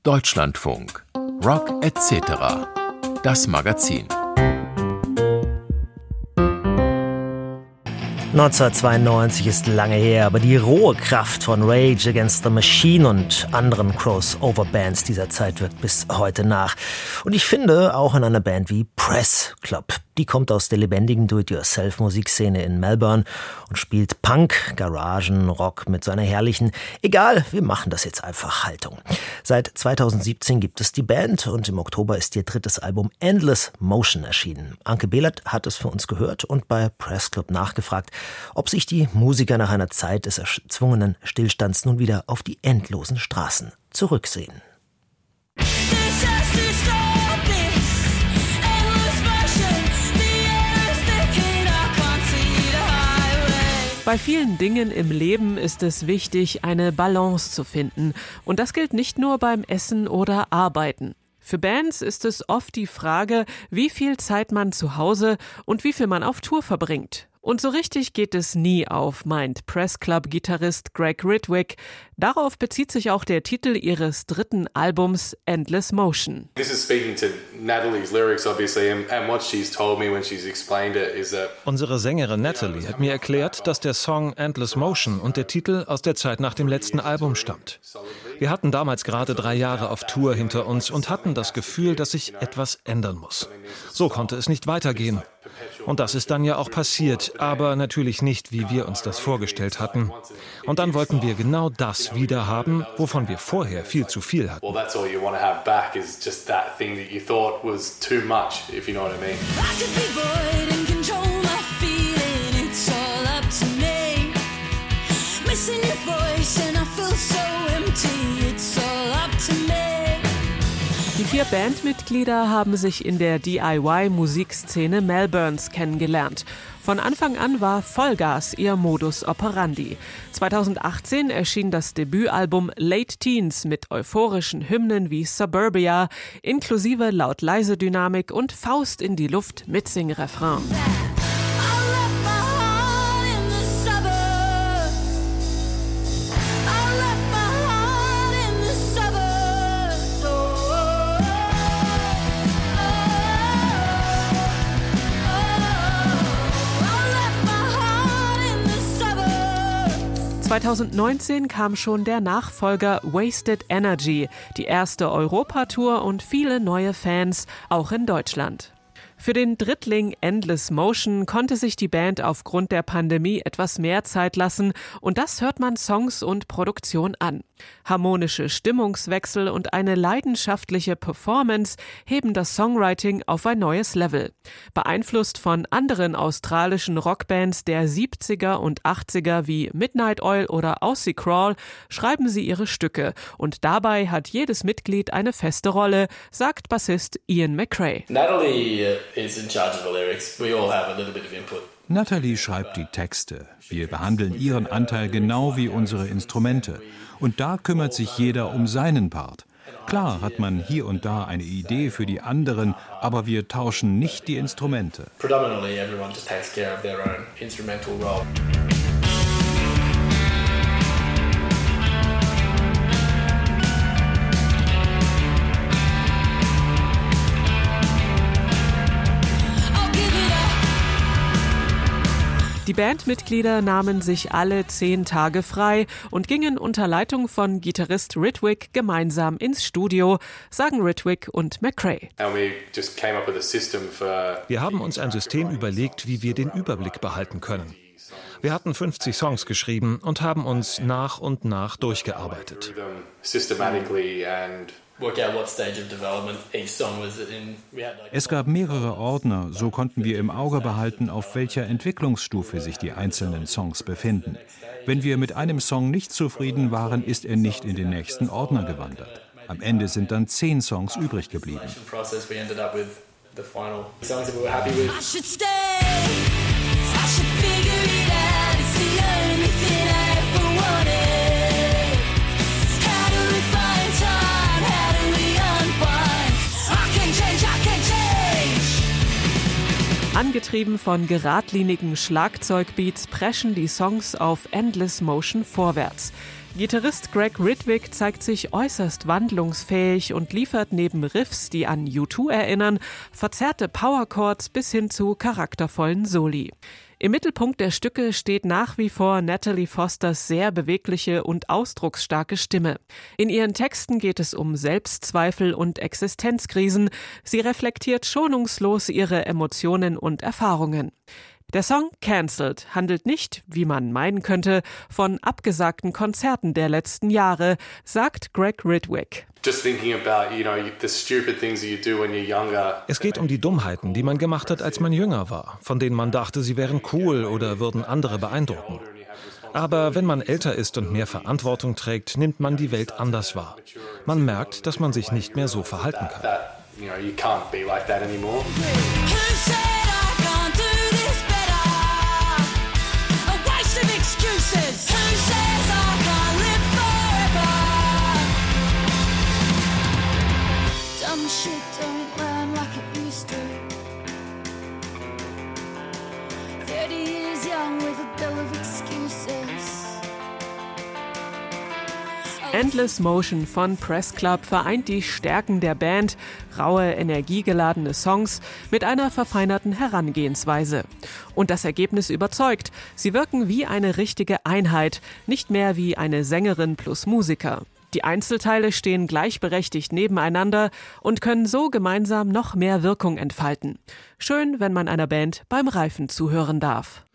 Deutschlandfunk. Rock etc. Das Magazin. 1992 ist lange her, aber die rohe Kraft von Rage Against the Machine und anderen Crossover-Bands dieser Zeit wirkt bis heute nach. Und ich finde, auch in einer Band wie Press Club. Die kommt aus der lebendigen Do-it-yourself-Musikszene in Melbourne und spielt Punk, Garagen, Rock mit so einer herrlichen "Egal, wir machen das jetzt einfach" Haltung. Seit 2017 gibt es die Band und im Oktober ist ihr drittes Album Endless Motion erschienen. Anke Behlert hat es für uns gehört und bei Press Club nachgefragt, ob sich die Musiker nach einer Zeit des erzwungenen Stillstands nun wieder auf die endlosen Straßen zurücksehen. Bei vielen Dingen im Leben ist es wichtig, eine Balance zu finden. Und das gilt nicht nur beim Essen oder Arbeiten. Für Bands ist es oft die Frage, wie viel Zeit man zu Hause und wie viel man auf Tour verbringt. Und so richtig geht es nie auf, meint Press Club-Gitarrist Greg Ridwick. Darauf bezieht sich auch der Titel ihres dritten Albums Endless Motion. This is speaking to Natalie's lyrics, obviously, and what she's told me when she's explained it is that... Unsere Sängerin Natalie hat mir erklärt, dass der Song Endless Motion und der Titel aus der Zeit nach dem letzten Album stammt. Wir hatten damals gerade 3 Jahre auf Tour hinter uns und hatten das Gefühl, dass sich etwas ändern muss. So konnte es nicht weitergehen. Und das ist dann ja auch passiert, aber natürlich nicht, wie wir uns das vorgestellt hatten. Und dann wollten wir genau das wieder haben, wovon wir vorher viel zu viel hatten. Die 4 Bandmitglieder haben sich in der DIY-Musikszene Melbournes kennengelernt. Von Anfang an war Vollgas ihr Modus operandi. 2018 erschien das Debütalbum Late Teens mit euphorischen Hymnen wie Suburbia, inklusive Laut-Leise-Dynamik und Faust in die Luft mit Singrefrain. ...2019 kam schon der Nachfolger Wasted Energy, die erste Europatour und viele neue Fans, auch in Deutschland. Für den Drittling Endless Motion konnte sich die Band aufgrund der Pandemie etwas mehr Zeit lassen und das hört man Songs und Produktion an. Harmonische Stimmungswechsel und eine leidenschaftliche Performance heben das Songwriting auf ein neues Level. Beeinflusst von anderen australischen Rockbands der 70er und 80er wie Midnight Oil oder Aussie Crawl schreiben sie ihre Stücke und dabei hat jedes Mitglied eine feste Rolle, sagt Bassist Ian McRae. Natalie is in charge of the lyrics. We all have a little bit of input. Natalie schreibt die Texte. Wir behandeln ihren Anteil genau wie unsere Instrumente. Und da kümmert sich jeder um seinen Part. Klar hat man hier und da eine Idee für die anderen, aber wir tauschen nicht die Instrumente. Predominantly everyone just takes care of their own instrumental role. Die Bandmitglieder nahmen sich alle 10 Tage frei und gingen unter Leitung von Gitarrist Ridwick gemeinsam ins Studio, sagen Ridwick und McRae. Wir haben uns ein System überlegt, wie wir den Überblick behalten können. Wir hatten 50 Songs geschrieben und haben uns nach und nach durchgearbeitet. Es gab mehrere Ordner, so konnten wir im Auge behalten, auf welcher Entwicklungsstufe sich die einzelnen Songs befinden. Wenn wir mit einem Song nicht zufrieden waren, ist er nicht in den nächsten Ordner gewandert. Am Ende sind dann 10 Songs übrig geblieben. Angetrieben von geradlinigen Schlagzeugbeats preschen die Songs auf Endless Motion vorwärts. Gitarrist Greg Ridwick zeigt sich äußerst wandlungsfähig und liefert neben Riffs, die an U2 erinnern, verzerrte Powerchords bis hin zu charaktervollen Soli. Im Mittelpunkt der Stücke steht nach wie vor Natalie Fosters sehr bewegliche und ausdrucksstarke Stimme. In ihren Texten geht es um Selbstzweifel und Existenzkrisen. Sie reflektiert schonungslos ihre Emotionen und Erfahrungen. Der Song Cancelled handelt nicht, wie man meinen könnte, von abgesagten Konzerten der letzten Jahre, sagt Greg Ridwick. Es geht um die Dummheiten, die man gemacht hat, als man jünger war, von denen man dachte, sie wären cool oder würden andere beeindrucken. Aber wenn man älter ist und mehr Verantwortung trägt, nimmt man die Welt anders wahr. Man merkt, dass man sich nicht mehr so verhalten kann. Endless Motion von Press Club vereint die Stärken der Band, raue, energiegeladene Songs mit einer verfeinerten Herangehensweise. Und das Ergebnis überzeugt. Sie wirken wie eine richtige Einheit, nicht mehr wie eine Sängerin plus Musiker. Die Einzelteile stehen gleichberechtigt nebeneinander und können so gemeinsam noch mehr Wirkung entfalten. Schön, wenn man einer Band beim Reifen zuhören darf.